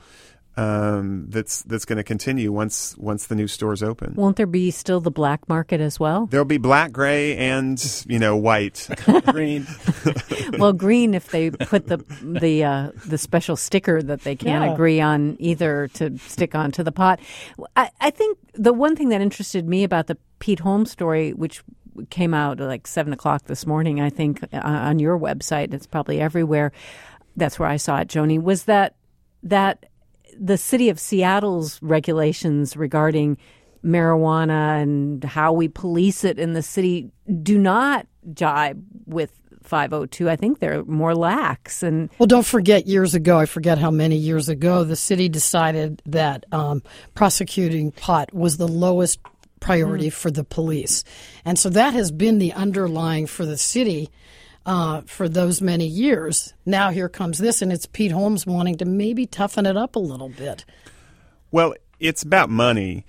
Um, that's that's going to continue once once the new stores open. Won't there be still the black market as well? There'll be black, gray, and you know white, Green. Well, green if they put the the uh, the special sticker that they can't Yeah. agree on either to stick onto the pot. I, I think the one thing that interested me about the Pete Holmes story, which came out at like seven o'clock this morning, I think uh, on your website, it's probably everywhere. That's where I saw it, Joni. Was that that. The city of Seattle's regulations regarding marijuana and how we police it in the city do not jibe with five oh two. I think they're more lax. And Well, don't forget, years ago, I forget how many years ago, the city decided that um, prosecuting pot was the lowest priority mm. for the police. And so that has been the underlying for the city Uh, for those many years. Now here comes this, and it's Pete Holmes wanting to maybe toughen it up a little bit. Well, it's about money.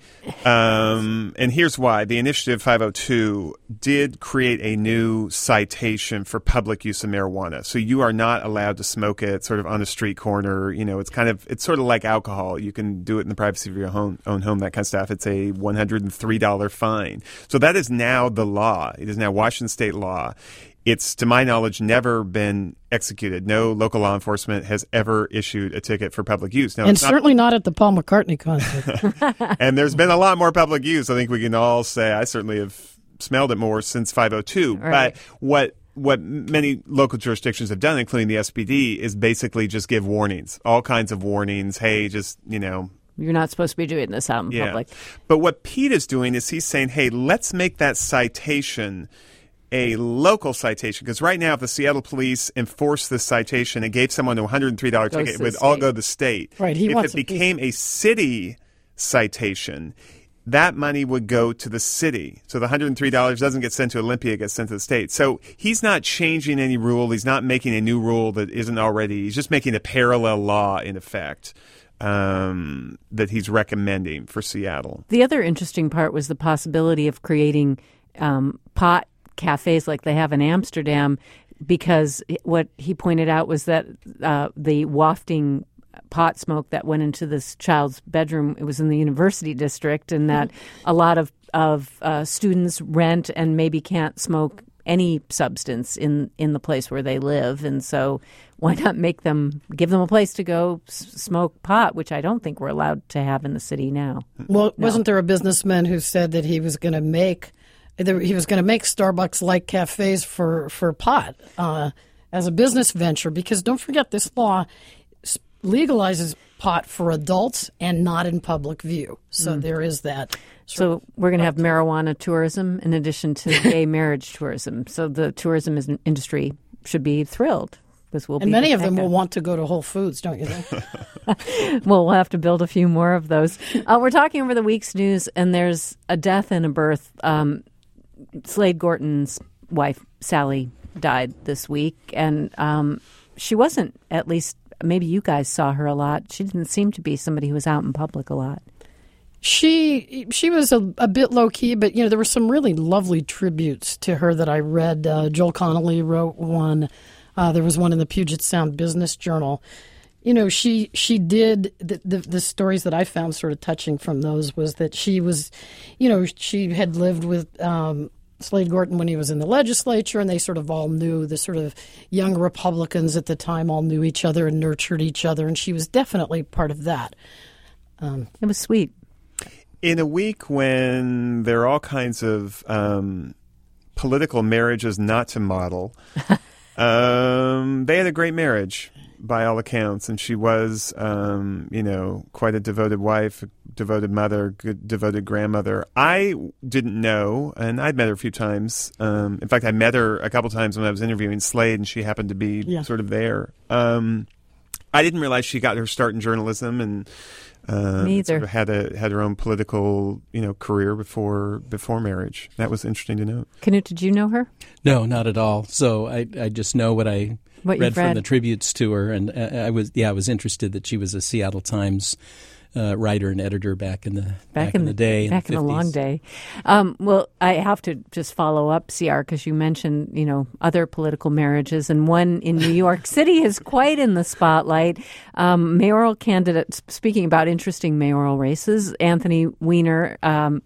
Um, and here's why. The Initiative five oh two did create a new citation for public use of marijuana. So you are not allowed to smoke it sort of on a street corner. You know, it's kind of, it's sort of like alcohol. You can do it in the privacy of your own, own home, that kind of stuff. It's a one hundred three dollars fine. So that is now the law. It is now Washington state law. It's, to my knowledge, never been executed. No local law enforcement has ever issued a ticket for public use. Now, and it's not, certainly not at the Paul McCartney concert. and there's been a lot more public use. I think we can all say I certainly have smelled it more since five oh two. Right. But what what many local jurisdictions have done, including the S P D, is basically just give warnings, all kinds of warnings. Hey, just, you know, you're not supposed to be doing this out in yeah. public. But what Pete is doing is he's saying, hey, let's make that citation a local citation, because right now if the Seattle police enforced this citation and gave someone a one hundred three dollars Goes ticket, to it the would all state. go to the state. Right, he if wants it a piece- became a city citation, that money would go to the city. So the one hundred three dollars doesn't get sent to Olympia, it gets sent to the state. So he's not changing any rule. He's not making a new rule that isn't already. He's just making a parallel law in effect um, that he's recommending for Seattle. The other interesting part was the possibility of creating um, pot cafes like they have in Amsterdam, because what he pointed out was that uh, the wafting pot smoke that went into this child's bedroom, it was in the university district, and that a lot of, of uh, students rent and maybe can't smoke any substance in, in the place where they live. And so why not make them, give them a place to go s- smoke pot, which I don't think we're allowed to have in the city now. Well, No. wasn't there a businessman who said that he was going to make he was going to make Starbucks-like cafes for for pot uh, as a business venture? Because don't forget, this law s- legalizes pot for adults and not in public view. So Mm. there is that. So we're going to have marijuana tourism in addition to gay marriage tourism. So the tourism is- industry should be thrilled. Because we'll And be many the of them mecca. will want to go to Whole Foods, don't you think? Well, we'll have to build a few more of those. Uh, we're talking over the week's news, and there's a death and a birth. Um, Slade Gorton's wife, Sally, died this week, and um, she wasn't, at least maybe you guys saw her a lot. She didn't seem to be somebody who was out in public a lot. She she was a, a bit low key, but you know there were some really lovely tributes to her that I read. Uh, Joel Connolly wrote one. Uh, there was one in the Puget Sound Business Journal. You know, she she did the, the the stories that I found sort of touching from those was that she was, you know, she had lived with um, Slade Gorton when he was in the legislature, and they sort of all knew, the sort of young Republicans at the time all knew each other and nurtured each other, and she was definitely part of that. Um, it was sweet. In a week when there are all kinds of um, political marriages not to model, um, they had a great marriage. by all accounts, and she was, um, you know, quite a devoted wife, a devoted mother, good devoted grandmother. I didn't know, and I'd met her a few times. Um, in fact, I met her a couple times when I was interviewing Slade, and she happened to be Yeah. sort of there. Um, I didn't realize she got her start in journalism, and uh, Me either. sort of had a had her own political, you know, career before before marriage. That was interesting to note. Knut, did you know her? No, not at all. So I, I just know what I What read you've from read. the tributes to her, and I, I was yeah, I was interested that she was a Seattle Times uh, writer and editor back in the back, Back, in the day, back in the long fifties. day. Um, well, I have to just follow up, C R, because you mentioned, you know, other political marriages, and one in New York City is quite in the spotlight. Um, mayoral candidate, speaking about interesting mayoral races, Anthony Weiner um,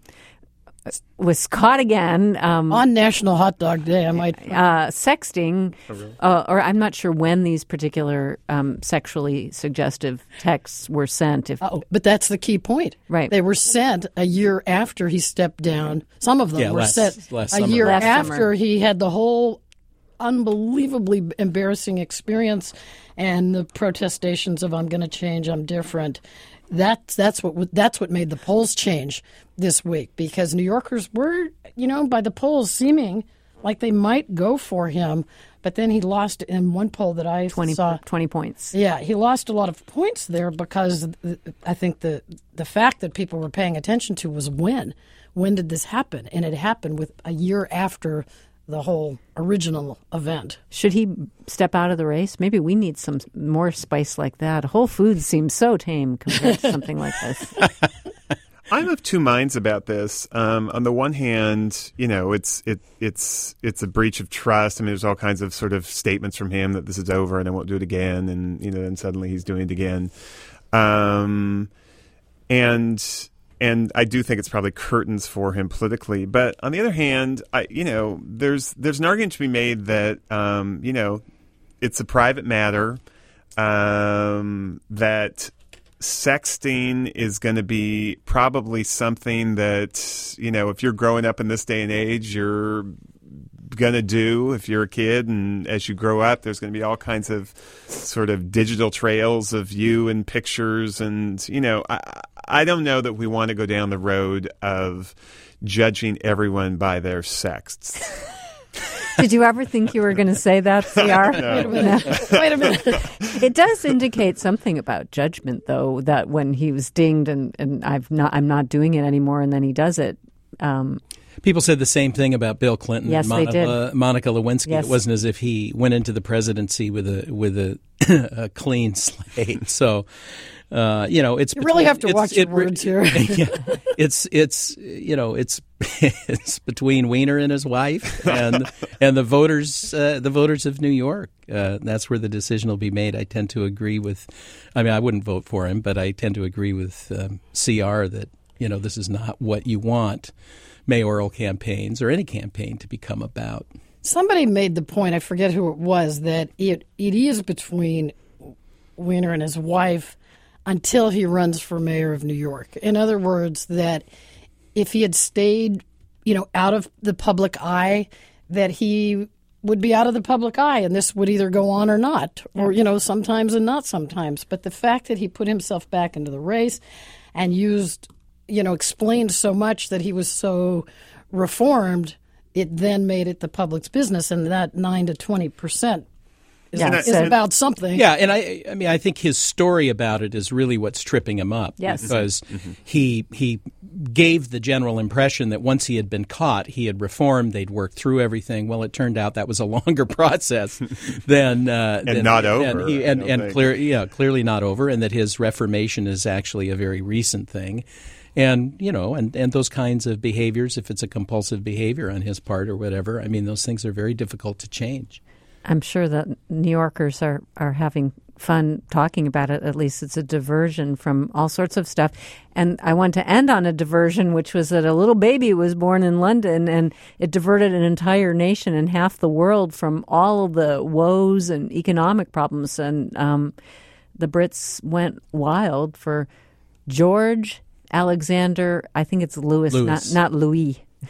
was caught again um, On National Hot Dog Day, I might. uh, sexting, uh, or I'm not sure when these particular um, sexually suggestive texts were sent. If Oh, but that's the key point. Right. They were sent a year after he stepped down. Some of them Yeah, were last- sent last a summer. year Last after summer. he had the whole unbelievably embarrassing experience and the protestations of "I'm going to change, I'm different." That's that's what that's what made the polls change this week, because New Yorkers were, you know, by the polls seeming like they might go for him, but then he lost in one poll that I twenty, saw. twenty points. Yeah, he lost a lot of points there because th- I think the the fact that people were paying attention to was when. When did this happen? And it happened with a year after the whole original event. Should he step out of the race? Maybe we need some more spice like that. Whole Foods seems so tame compared to something like this. I'm of two minds about this. Um, on the one hand, you know, it's it it's it's a breach of trust. I mean, there's all kinds of sort of statements from him that this is over and I won't do it again, and you know, then suddenly he's doing it again. Um, and and I do think it's probably curtains for him politically. But on the other hand, I you know, there's there's an argument to be made that um, you know, it's a private matter, um, that sexting is going to be probably something that, you know, if you're growing up in this day and age, you're going to do if you're a kid. And as you grow up, there's going to be all kinds of sort of digital trails of you and pictures. And, you know, I, I don't know that we want to go down the road of judging everyone by their sex. Did you ever think you were going to say that, C R? Wait a minute. Wait a minute. It does indicate something about judgment, though, that when he was dinged and, and I've not, I'm not doing it anymore, and then he does it. Um, People said the same thing about Bill Clinton Yes, and they did. uh, Monica Lewinsky. Yes. It wasn't as if he went into the presidency with a with a, a clean slate. So, uh, you know, it's You really between- have to it's- watch your it re- words here. yeah, it's it's you know it's it's between Weiner and his wife and and the voters uh, the voters of New York. Uh, that's where the decision will be made. I tend to agree with. I mean, I wouldn't vote for him, but I tend to agree with um, C R that you know this is not what you want mayoral campaigns or any campaign to become about. Somebody made the point, I forget who it was, that it it is between Weiner and his wife until he runs for mayor of New York. In other words, that if he had stayed, you know, out of the public eye, that he would be out of the public eye, and this would either go on or not, or, you know, sometimes and not sometimes. But the fact that he put himself back into the race and used, you know, explained so much that he was so reformed, it then made it the public's business, and that nine to twenty percent is, Yeah, is so- about something. Yeah, and I, I mean, I think his story about it is really what's tripping him up. Yes. because he he gave the general impression that once he had been caught, he had reformed. They'd worked through everything. Well, it turned out that was a longer process than uh, And than- not over, And, he, I and, don't and think. clear, yeah, clearly not over, and that his reformation is actually a very recent thing. And, you know, and, and those kinds of behaviors, if it's a compulsive behavior on his part or whatever, I mean, those things are very difficult to change. I'm sure that New Yorkers are, are having fun talking about it. At least it's a diversion from all sorts of stuff. And I want to end on a diversion, which was that a little baby was born in London, and it diverted an entire nation and half the world from all of the woes and economic problems. And um, the Brits went wild for George Alexander. I think it's Louis, Louis. not not Louis.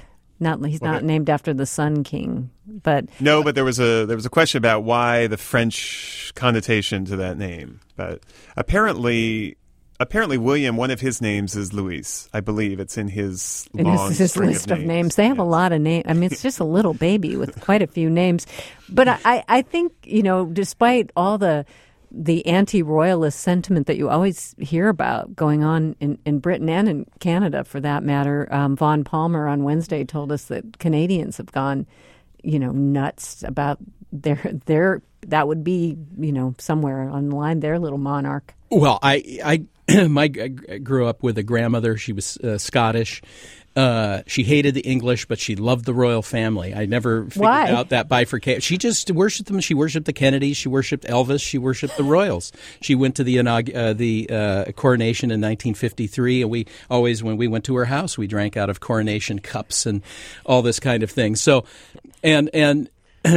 Not he's Well, not there- named after the Sun King, but No, but there was a there was a question about why the French connotation to that name. But apparently, apparently William, one of his names is Louis. I believe it's in his in long his, his string list of of names. They have a lot of names. I mean, it's just a little baby with quite a few names. But I, I think, you know, despite all the the anti-royalist sentiment that you always hear about going on in, in Britain and in Canada, for that matter, um, Vaughn Palmer on Wednesday told us that Canadians have gone, you know, nuts about their their that would be, you know, somewhere on the line their little monarch. Well, I I my I grew up with a grandmother. She was uh, Scottish. Uh, she hated the English, but she loved the royal family. I never figured Why? out that bifurcation. She just worshipped them. She worshipped the Kennedys. She worshipped Elvis. She worshipped the royals. She went to the inaug- uh, the uh, coronation in nineteen fifty-three, and we always, when we went to her house, we drank out of coronation cups and all this kind of thing. So, and and.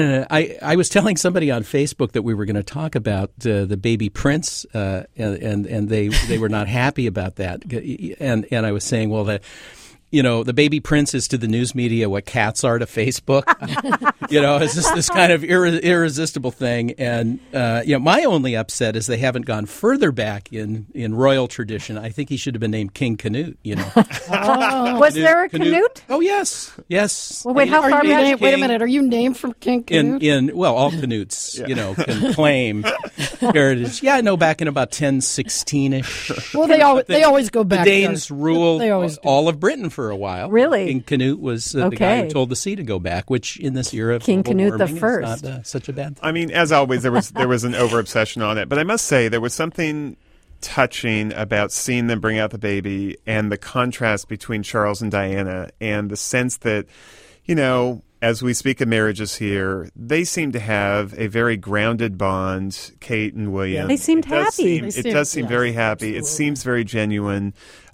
I, I was telling somebody on Facebook that we were going to talk about uh, the baby prince, uh, and, and and they they were not happy about that. And and I was saying, well, the you know, the baby prince is to the news media what cats are to Facebook. You know, it's just this kind of irre- irresistible thing. And, uh, you know, my only upset is they haven't gone further back in, in royal tradition. I think he should have been named King Canute, you know. Oh. Was there a Canute? Oh, yes. Yes. Well, wait, how Are far you back? named, wait a minute. Are you named from King In, Canute? in well, all Canutes, you know, can claim heritage. Yeah, no, back in about ten sixteen-ish. Well, they always they always go back. The Danes there. ruled They always do. all of Britain for a while. Really? King Canute was uh, the guy Okay. who told the sea to go back, which in this era of King global Canute the warming is First. not uh, such a bad thing. I mean, as always, there was there was an over obsession on it. But I must say, there was something touching about seeing them bring out the baby and the contrast between Charles and Diana, and the sense that, you know, as we speak of marriages here, they seem to have a very grounded bond, Kate and William. They seemed It does happy. seem- They it seem- does seem yes, very happy. It absolutely. seems very genuine.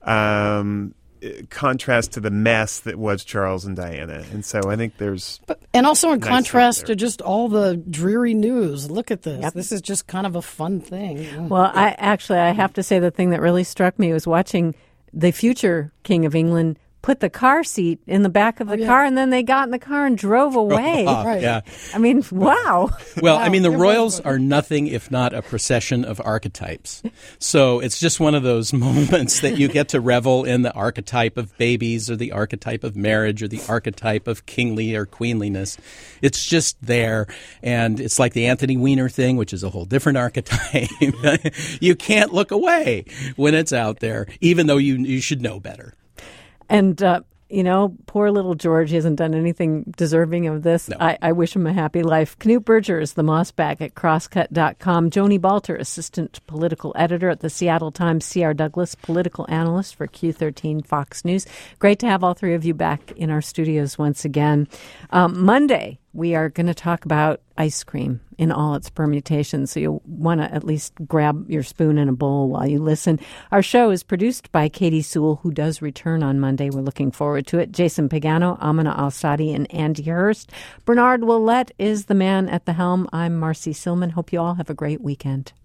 Um, contrast to the mess that was Charles and Diana. And so I think there's But, and also in Nice contrast right to there. just all the dreary news. Look at this. Yep. This is just kind of a fun thing. Well, I actually I have to say the thing that really struck me was watching the future King of England put the car seat in the back of the yeah. car, and then they got in the car and drove away. Ah, Right. Yeah. I mean, wow. Well, I mean, the Wow. royals are nothing if not a procession of archetypes. So it's just one of those moments that you get to revel in the archetype of babies or the archetype of marriage or the archetype of kingly or queenliness. It's just there. And it's like the Anthony Weiner thing, which is a whole different archetype. You can't look away when it's out there, even though you you should know better. And, uh, you know, poor little George, he hasn't done anything deserving of this. No. I, I wish him a happy life. Knute Berger is the Mossback at crosscut dot com. Joni Balter, assistant political editor at the Seattle Times. C R. Douglas, political analyst for Q thirteen Fox News. Great to have all three of you back in our studios once again. Um, Monday, we are going to talk about ice cream in all its permutations, so you'll want to at least grab your spoon and a bowl while you listen. Our show is produced by Katie Sewell, who does return on Monday. We're looking forward to it. Jason Pagano, Amina Al-Sadi, and Andy Hurst. Bernard Willett is the man at the helm. I'm Marcy Silman. Hope you all have a great weekend.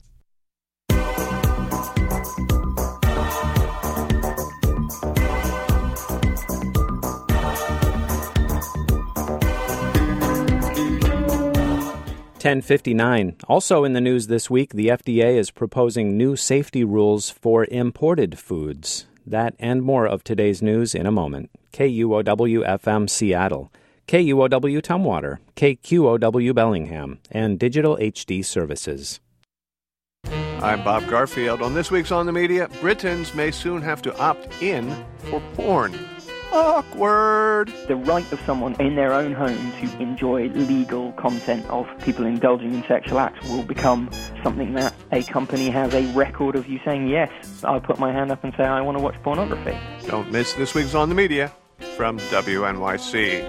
ten fifty-nine. Also in the news this week, the F D A is proposing new safety rules for imported foods. That and more of today's news in a moment. K U O W F M Seattle, K U O W Tumwater, K Q O W Bellingham, and Digital H D Services. I'm Bob Garfield. On this week's On the Media, Britons may soon have to opt in for porn. Awkward. The right of someone in their own home to enjoy legal content of people indulging in sexual acts will become something that a company has a record of you saying, yes, I'll put my hand up and say I want to watch pornography. Don't miss this week's On the Media from W N Y C.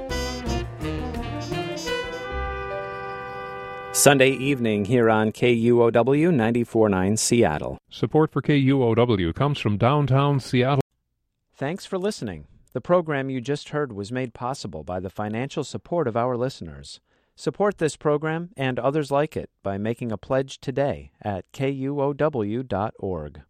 Sunday evening here on K U O W ninety-four point nine Seattle. Support for K U O W comes from downtown Seattle. Thanks for listening. The program you just heard was made possible by the financial support of our listeners. Support this program and others like it by making a pledge today at K U O W dot org.